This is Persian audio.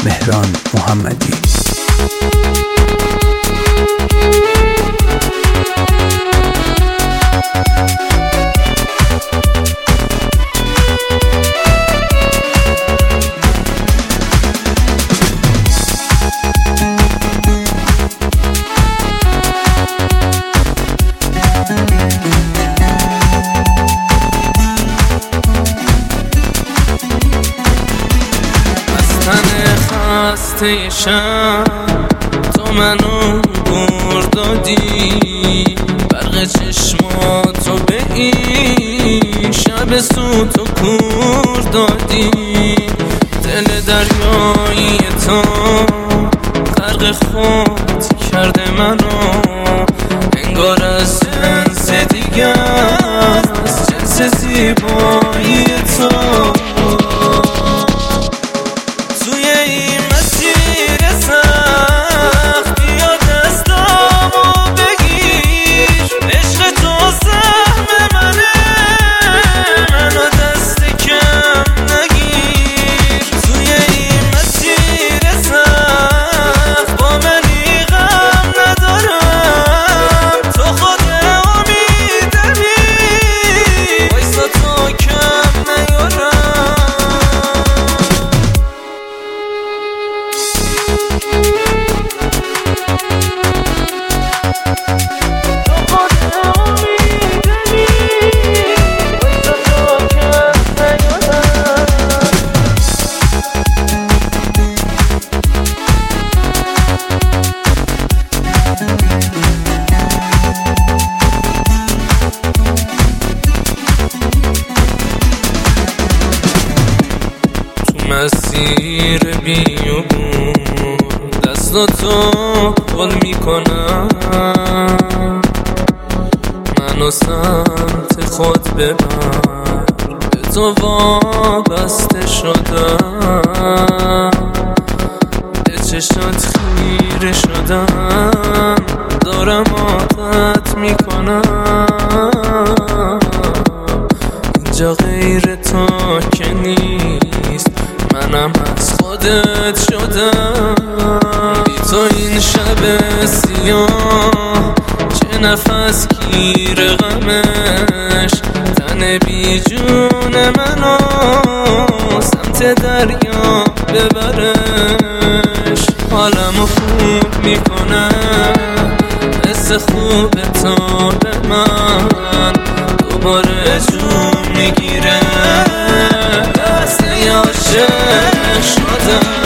مهران محمدی. خسته شب تو منو بر دادی، برق چشماتو به این شب سوت و کور دادی. دل دریایی تو غرق خود کرده منو، انگار از جنس دیگه است، جنس زیبایی تو. مسیر بیابون دستاتو قل میکنم، منو سمت خود ببر، به تو وابسته شدم، به چشات خیره شدم، دارم عادت میکنم. اینجا غیر تو که نیست، منم از خودت شدم. بی تو این شب سیاه چه نفس گیر غمش، تن بی جون منو سمت دریا ببرش. حالمو خوب میکنه حس خوب تو به من، دوباره جون میگیره، دست عاشق شدم.